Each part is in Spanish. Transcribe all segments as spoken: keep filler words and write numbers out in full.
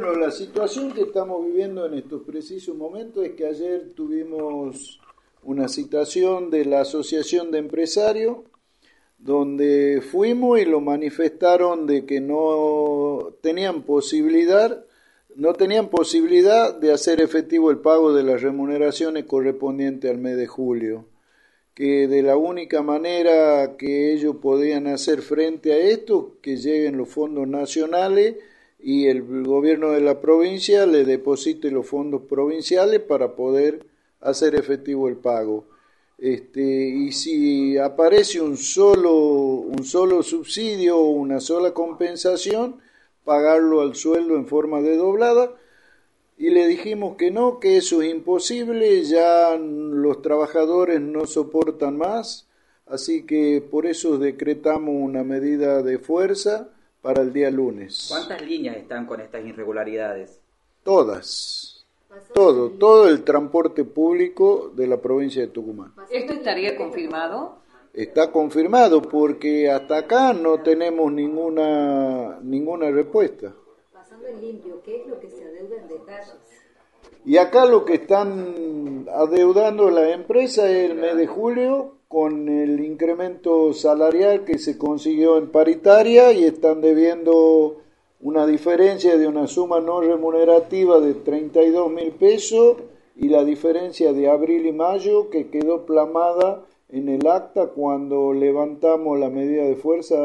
Bueno, la situación que estamos viviendo en estos precisos momentos es que ayer tuvimos una citación de la Asociación de Empresarios, donde fuimos y lo manifestaron de que no tenían posibilidad, no tenían posibilidad de hacer efectivo el pago de las remuneraciones correspondientes al mes de julio, que de la única manera que ellos podían hacer frente a esto, que lleguen los fondos nacionales y el gobierno de la provincia le deposite los fondos provinciales para poder hacer efectivo el pago. Este, y si aparece un solo, un solo subsidio o una sola compensación, pagarlo al sueldo en forma de doblada, y le dijimos que no, que eso es imposible, ya los trabajadores no soportan más, así que por eso decretamos una medida de fuerza para el día lunes. ¿Cuántas líneas están con estas irregularidades? Todas, todo, todo el transporte público de la provincia de Tucumán. ¿Esto estaría confirmado? Está confirmado porque hasta acá no tenemos ninguna ninguna respuesta. Pasando en limpio, ¿qué es lo que se adeuda en detalles? Y acá lo que están adeudando las empresas es el mes de julio con el incremento salarial que se consiguió en paritaria y están debiendo una diferencia de una suma no remunerativa de treinta y dos mil pesos y la diferencia de abril y mayo que quedó plasmada en el acta cuando levantamos la medida de fuerza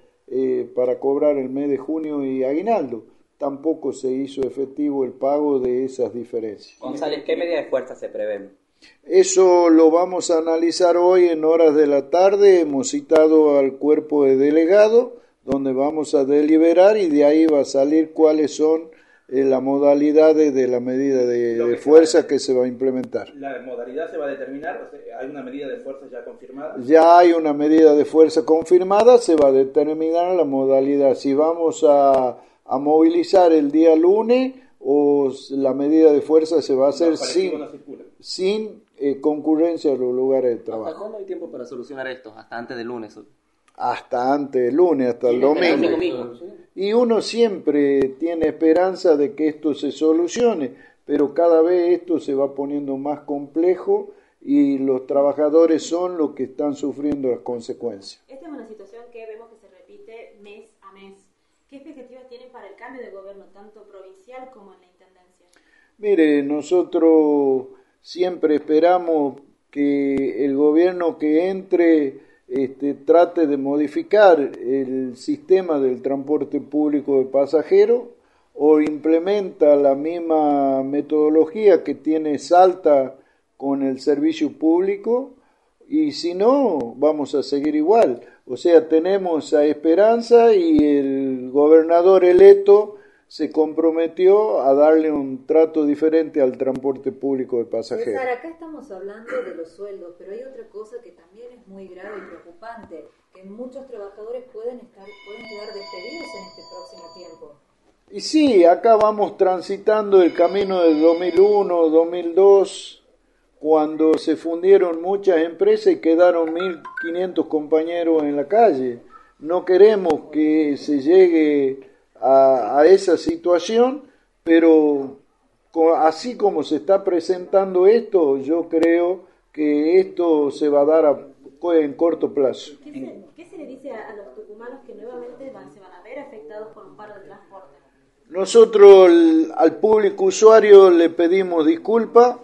eh, para cobrar el mes de junio y aguinaldo. Tampoco se hizo efectivo el pago de esas diferencias. González, ¿qué medida de fuerza se prevén? Eso lo vamos a analizar hoy en horas de la tarde. Hemos citado al cuerpo de delegados, donde vamos a deliberar y de ahí va a salir cuáles son eh, las modalidades de la medida de, de fuerza que se va a implementar. ¿La modalidad se va a determinar? ¿Hay una medida de fuerza ya confirmada? Ya hay una medida de fuerza confirmada, se va a determinar la modalidad. Si vamos a, a movilizar el día lunes o la medida de fuerza se va a hacer no, sin, no sin eh, concurrencia a los lugares de trabajo. ¿Hasta cuándo hay tiempo para solucionar esto? ¿Hasta antes del lunes? Hasta antes del lunes, hasta el domingo. domingo. Y uno siempre tiene esperanza de que esto se solucione, pero cada vez esto se va poniendo más complejo y los trabajadores son los que están sufriendo las consecuencias. Esta es una situación que vemos que se repite mes a mes. ¿Qué expectativas tienen para el cambio de gobierno, tanto provincial como en la intendencia? Mire, nosotros siempre esperamos que el gobierno que entre este, trate de modificar el sistema del transporte público de pasajeros o implementa la misma metodología que tiene Salta con el servicio público, y si no, vamos a seguir igual. O sea, tenemos esa esperanza y el gobernador electo se comprometió a darle un trato diferente al transporte público de pasajeros. César, acá estamos hablando de los sueldos, pero hay otra cosa que también es muy grave y preocupante, que muchos trabajadores pueden estar, pueden quedar despedidos en este próximo tiempo. Y sí, acá vamos transitando el camino del dos mil uno, dos mil dos, cuando se fundieron muchas empresas y quedaron mil quinientos compañeros en la calle. No queremos que se llegue a, a esa situación, pero así como se está presentando esto, yo creo que esto se va a dar a, en corto plazo. ¿Qué se, qué se le dice a, a los tucumanos que nuevamente van, se van a ver afectados por un paro de transporte? Nosotros el, al público usuario le pedimos disculpas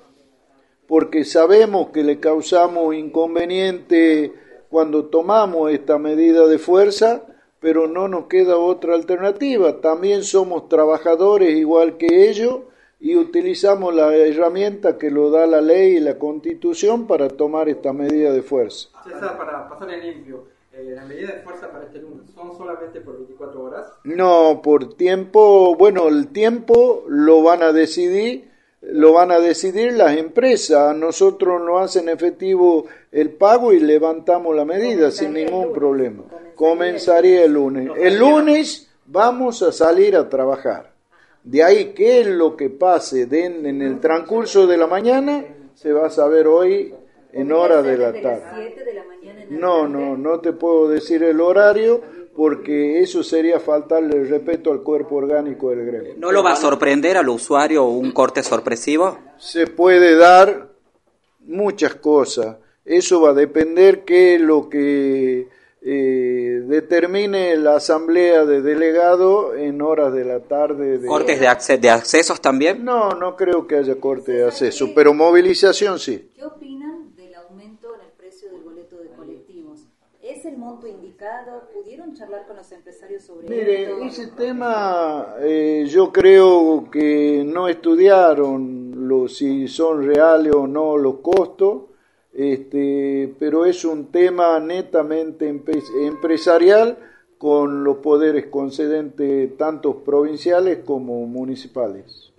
porque sabemos que le causamos inconveniente cuando tomamos esta medida de fuerza, pero no nos queda otra alternativa. También somos trabajadores igual que ellos y utilizamos la herramienta que lo da la ley y la Constitución para tomar esta medida de fuerza. César, para pasar en limpio, eh, ¿las medidas de fuerza para este lunes son solamente por veinticuatro horas? No, por tiempo, bueno, el tiempo lo van a decidir lo van a decidir las empresas. Nosotros no hacen efectivo el pago y levantamos la medida sin ningún problema. Comenzaría el lunes. El lunes vamos a salir a trabajar. De ahí qué es lo que pase de en, en el transcurso de la mañana se va a saber hoy en hora de la tarde. No, no, no te puedo decir el horario porque eso sería faltarle el respeto al cuerpo orgánico del gremio. ¿No lo va a sorprender al usuario un corte sorpresivo? Se puede dar muchas cosas. Eso va a depender que lo que eh, determine la asamblea de delegados en horas de la tarde. De... ¿Cortes de, acce- de accesos también? No, no creo que haya corte de acceso, pero movilización sí. ¿Qué opinan del aumento en el precio del boleto de colectivos? ¿Es el monto indicado? ¿Pudieron charlar con los empresarios sobre Mire, esto? ese tema eh, yo creo que no estudiaron lo, si son reales o no los costos, este, pero es un tema netamente empe- empresarial con los poderes concedentes tanto provinciales como municipales.